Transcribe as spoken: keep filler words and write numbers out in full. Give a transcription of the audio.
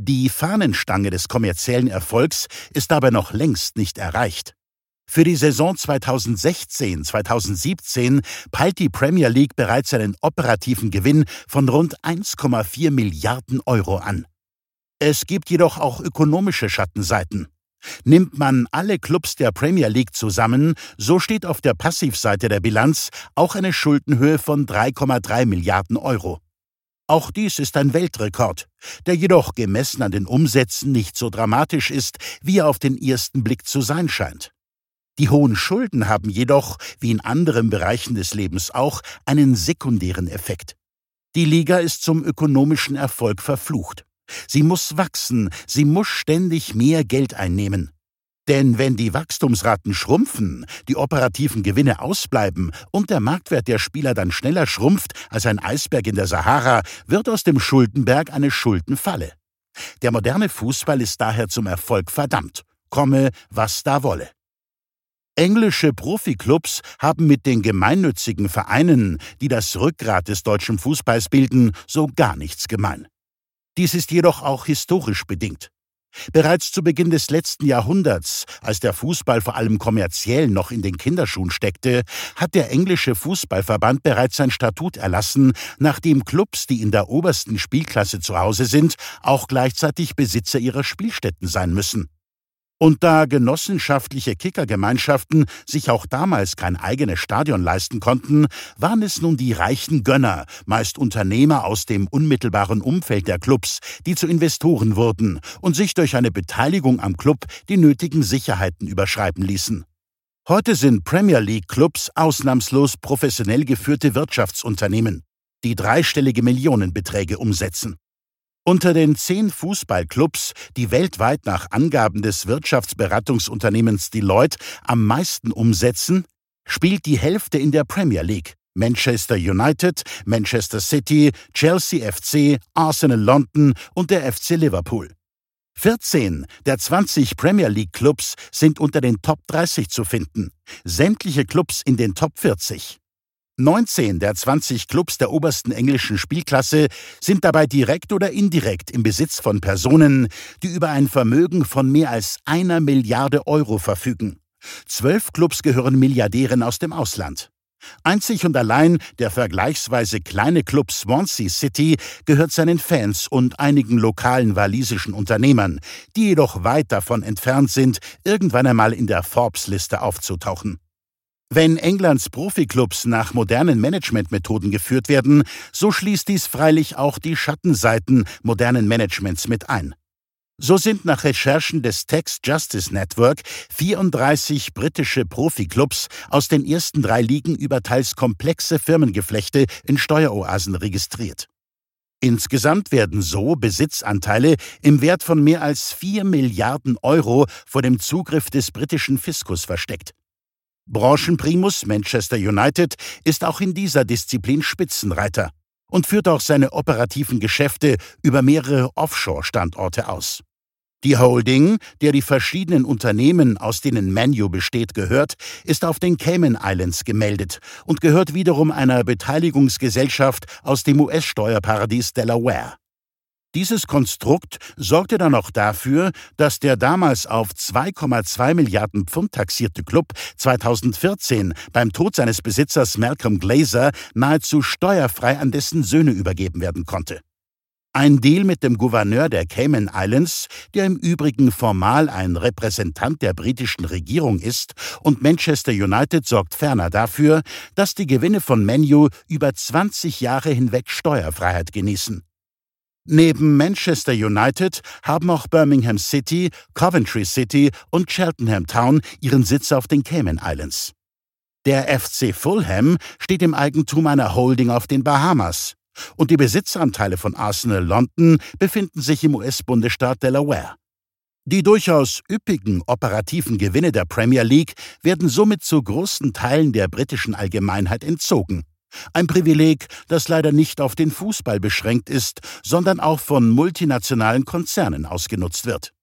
Die Fahnenstange des kommerziellen Erfolgs ist aber noch längst nicht erreicht. Für die Saison zweitausendsechzehn zweitausendsiebzehn peilt die Premier League bereits einen operativen Gewinn von rund eins Komma vier Milliarden Euro an. Es gibt jedoch auch ökonomische Schattenseiten. Nimmt man alle Clubs der Premier League zusammen, so steht auf der Passivseite der Bilanz auch eine Schuldenhöhe von drei Komma drei Milliarden Euro. Auch dies ist ein Weltrekord, der jedoch gemessen an den Umsätzen nicht so dramatisch ist, wie er auf den ersten Blick zu sein scheint. Die hohen Schulden haben jedoch, wie in anderen Bereichen des Lebens auch, einen sekundären Effekt. Die Liga ist zum ökonomischen Erfolg verflucht. Sie muss wachsen, sie muss ständig mehr Geld einnehmen. Denn wenn die Wachstumsraten schrumpfen, die operativen Gewinne ausbleiben und der Marktwert der Spieler dann schneller schrumpft als ein Eisberg in der Sahara, wird aus dem Schuldenberg eine Schuldenfalle. Der moderne Fußball ist daher zum Erfolg verdammt, komme, was da wolle. Englische Profiklubs haben mit den gemeinnützigen Vereinen, die das Rückgrat des deutschen Fußballs bilden, so gar nichts gemein. Dies ist jedoch auch historisch bedingt. Bereits zu Beginn des letzten Jahrhunderts, als der Fußball vor allem kommerziell noch in den Kinderschuhen steckte, hat der englische Fußballverband bereits ein Statut erlassen, nach dem Clubs, die in der obersten Spielklasse zu Hause sind, auch gleichzeitig Besitzer ihrer Spielstätten sein müssen. Und da genossenschaftliche Kickergemeinschaften sich auch damals kein eigenes Stadion leisten konnten, waren es nun die reichen Gönner, meist Unternehmer aus dem unmittelbaren Umfeld der Clubs, die zu Investoren wurden und sich durch eine Beteiligung am Club die nötigen Sicherheiten überschreiben ließen. Heute sind Premier League Clubs ausnahmslos professionell geführte Wirtschaftsunternehmen, die dreistellige Millionenbeträge umsetzen. Unter den zehn Fußballclubs, die weltweit nach Angaben des Wirtschaftsberatungsunternehmens Deloitte am meisten umsetzen, spielt die Hälfte in der Premier League: Manchester United, Manchester City, Chelsea F C, Arsenal London und der F C Liverpool. vierzehn der zwanzig Premier League Clubs sind unter den Top dreißig zu finden, sämtliche Clubs in den Top vierzig. neunzehn der zwanzig Clubs der obersten englischen Spielklasse sind dabei direkt oder indirekt im Besitz von Personen, die über ein Vermögen von mehr als einer Milliarde Euro verfügen. Zwölf Clubs gehören Milliardären aus dem Ausland. Einzig und allein der vergleichsweise kleine Club Swansea City gehört seinen Fans und einigen lokalen walisischen Unternehmern, die jedoch weit davon entfernt sind, irgendwann einmal in der Forbes-Liste aufzutauchen. Wenn Englands Profiklubs nach modernen Managementmethoden geführt werden, so schließt dies freilich auch die Schattenseiten modernen Managements mit ein. So sind nach Recherchen des Tax Justice Network vierunddreißig britische Profiklubs aus den ersten drei Ligen über teils komplexe Firmengeflechte in Steueroasen registriert. Insgesamt werden so Besitzanteile im Wert von mehr als vier Milliarden Euro vor dem Zugriff des britischen Fiskus versteckt. Branchenprimus Manchester United ist auch in dieser Disziplin Spitzenreiter und führt auch seine operativen Geschäfte über mehrere Offshore-Standorte aus. Die Holding, der die verschiedenen Unternehmen, aus denen Man U besteht, gehört, ist auf den Cayman Islands gemeldet und gehört wiederum einer Beteiligungsgesellschaft aus dem U S-Steuerparadies Delaware. Dieses Konstrukt sorgte dann auch dafür, dass der damals auf zwei Komma zwei Milliarden Pfund taxierte Club zweitausendvierzehn beim Tod seines Besitzers Malcolm Glazer nahezu steuerfrei an dessen Söhne übergeben werden konnte. Ein Deal mit dem Gouverneur der Cayman Islands, der im Übrigen formal ein Repräsentant der britischen Regierung ist, und Manchester United sorgt ferner dafür, dass die Gewinne von Man U über zwanzig Jahre hinweg Steuerfreiheit genießen. Neben Manchester United haben auch Birmingham City, Coventry City und Cheltenham Town ihren Sitz auf den Cayman Islands. Der F C Fulham steht im Eigentum einer Holding auf den Bahamas und die Besitzanteile von Arsenal London befinden sich im U S-Bundesstaat Delaware. Die durchaus üppigen operativen Gewinne der Premier League werden somit zu großen Teilen der britischen Allgemeinheit entzogen. Ein Privileg, das leider nicht auf den Fußball beschränkt ist, sondern auch von multinationalen Konzernen ausgenutzt wird.